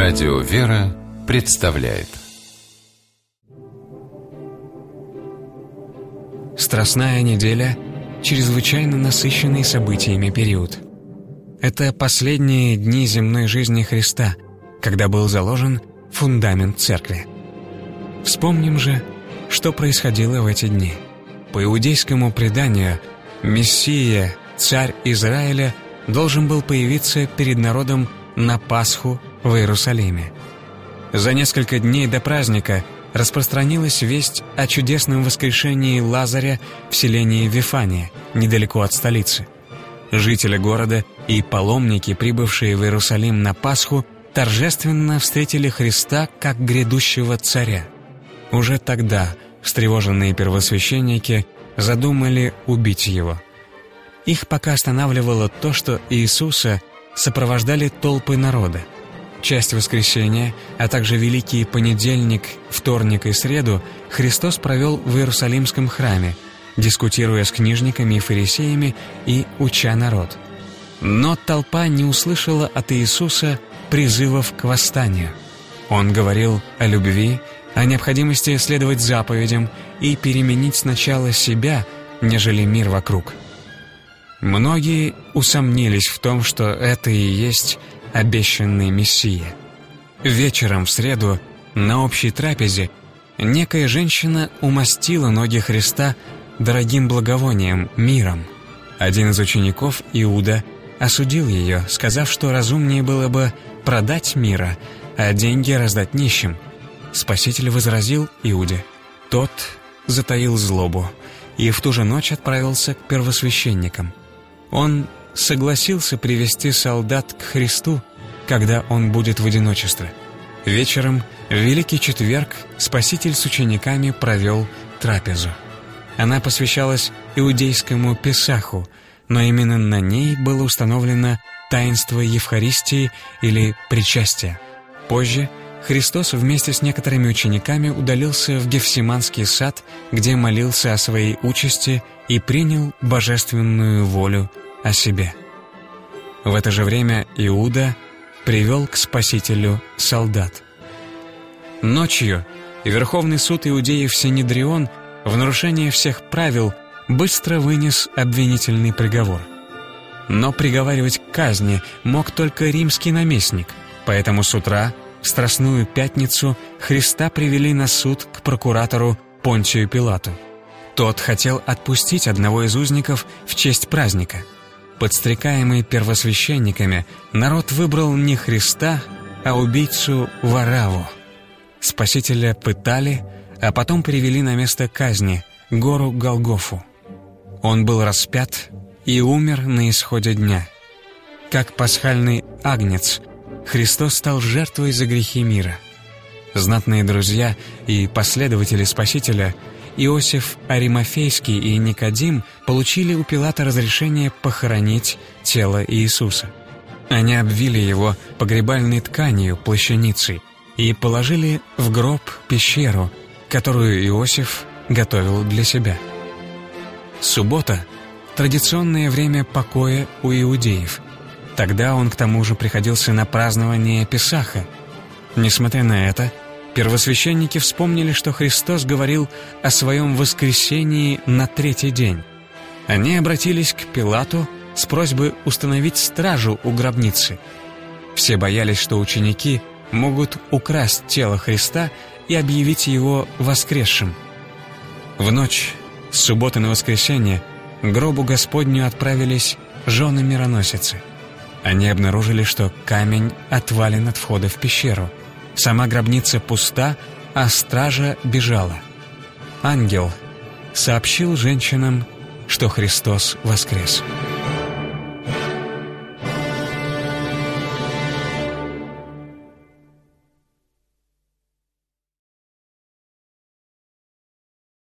Радио «Вера» представляет. Страстная неделя – чрезвычайно насыщенный событиями период. Это последние дни земной жизни Христа, когда был заложен фундамент Церкви. Вспомним же, что происходило в эти дни. По иудейскому преданию, Мессия, царь Израиля, должен был появиться перед народом на Пасху в Иерусалиме. За несколько дней до праздника распространилась весть о чудесном воскрешении Лазаря в селении Вифания, недалеко от столицы. Жители города и паломники, прибывшие в Иерусалим на Пасху, торжественно встретили Христа как грядущего царя. Уже тогда встревоженные первосвященники задумали убить его. Их пока останавливало то, что Иисуса сопровождали толпы народа. Часть воскресения, а также Великий понедельник, вторник и среду Христос провел в Иерусалимском храме, дискутируя с книжниками и фарисеями и уча народ. Но толпа не услышала от Иисуса призывов к восстанию. Он говорил о любви, о необходимости следовать заповедям и переменить сначала себя, нежели мир вокруг. Многие усомнились в том, что это и есть обещанный Мессия. Вечером в среду на общей трапезе некая женщина умастила ноги Христа дорогим благовонием, миром. Один из учеников, Иуда, осудил ее, сказав, что разумнее было бы продать мира, а деньги раздать нищим. Спаситель возразил Иуде. Тот затаил злобу и в ту же ночь отправился к первосвященникам. Он согласился привести солдат к Христу, когда он будет в одиночестве. Вечером, в Великий Четверг, Спаситель с учениками провел трапезу. Она посвящалась иудейскому Песаху, но именно на ней было установлено таинство Евхаристии или причастия. Позже Христос вместе с некоторыми учениками удалился в Гефсиманский сад, где молился о своей участи и принял божественную волю о себе. В это же время Иуда привел к Спасителю солдат. Ночью Верховный суд Иудеев Синедрион в нарушение всех правил быстро вынес обвинительный приговор. Но приговаривать к казни мог только римский наместник, поэтому с утра, в Страстную Пятницу, Христа привели на суд к прокуратору Понтию Пилату. Тот хотел отпустить одного из узников в честь праздника. Подстрекаемый первосвященниками, народ выбрал не Христа, а убийцу Варавву. Спасителя пытали, а потом привели на место казни, гору Голгофу. Он был распят и умер на исходе дня. Как пасхальный агнец, Христос стал жертвой за грехи мира. Знатные друзья и последователи Спасителя Иосиф Аримафейский и Никодим получили у Пилата разрешение похоронить тело Иисуса. Они обвили его погребальной тканью, плащаницей, и положили в гроб-пещеру, которую Иосиф готовил для себя. Суббота – традиционное время покоя у иудеев. Тогда он к тому же приходился на празднование Песаха. Несмотря на это, первосвященники вспомнили, что Христос говорил о своем воскресении на третий день. Они обратились к Пилату с просьбой установить стражу у гробницы. Все боялись, что ученики могут украсть тело Христа и объявить его воскресшим. В ночь с субботы на воскресенье к гробу Господню отправились жены мироносицы. Они обнаружили, что камень отвален от входа в пещеру. Сама гробница пуста, а стража бежала. Ангел сообщил женщинам, что Христос воскрес.